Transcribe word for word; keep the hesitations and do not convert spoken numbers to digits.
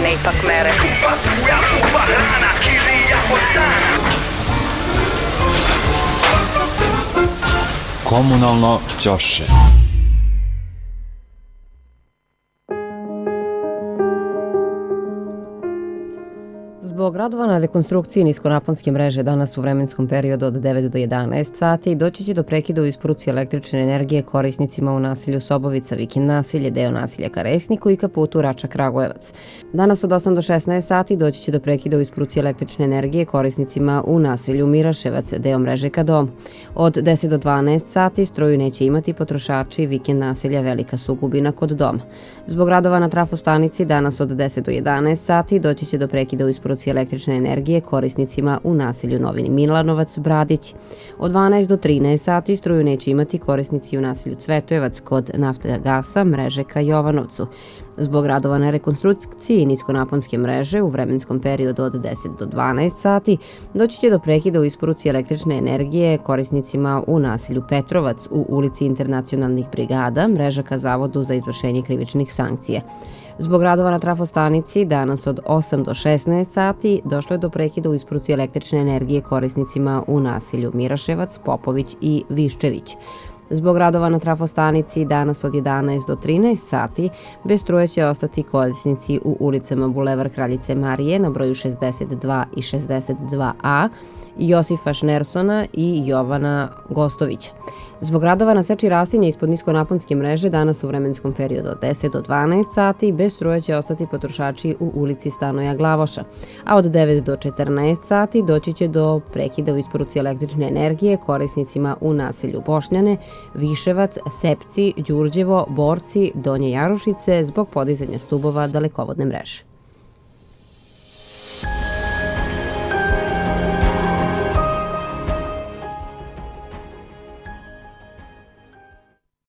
cene ipak mere. Skupa struja, skupa hrana, kirija od dana. Komunalno ćoše. Zbog radova na rekonstrukciji niskonaponske mreže danas u vremenskom periodu od devet do jedanaest sati doći će do prekida u isporuci električne energije korisnicima u naselju Sobovica, Vikend naselje, deo naselja Karesniku i ka putu Rača Kragujevac. Danas od osam do šesnaest sati doći će do prekida u isporuci električne energije korisnicima u naselju Miraševac, deo mreže ka domu. Od deset do dvanaest sati struju neće imati potrošači Vikend naselja Velika Sugubina kod doma. Zbog radova na trafostanici danas od deset do jedanaest sati doći će do prekida u isporuci električne energije korisnicima u naselju Novini Milanovac, Bradić. Od dvanaest do trinaest sati struju neće imati korisnici u naselju Cvetojevac kod Naftogasa, mreže ka Jovanovcu. Zbog radova na rekonstrukciji niskonaponske mreže u vremenskom periodu od deset do dvanaest sati doći će do prekida u isporuci električne energije korisnicima u naselju Petrovac u ulici Internacionalnih brigada, mreža ka Zavodu za izvršenje krivičnih sankcija. Zbog radova na trafostanici danas od osam do šesnaest sati došlo je do prekida u isporuci električne energije korisnicima u naselju Miraševac, Popović i Viščević. Zbog radova na trafostanici danas od jedanaest do trinaest sati bez struje će ostati korisnici u ulicama Bulevar Kraljice Marije na broju šezdeset dva i šezdeset dva a, Josifa Šnersona i Jovana Gostovića. Zbog radova na seči rastinja ispod niskonaponske mreže danas u vremenskom periodu od deset do dvanaest sati bez struje će ostati potrošači u ulici Stanoja Glavoša, a od devet do četrnaest sati doći će do prekida u isporuci električne energije korisnicima u naselju Bošnjane, Viševac, Sepci, Đurđevo, Borci, Donje Jarušice zbog podizanja stubova dalekovodne mreže.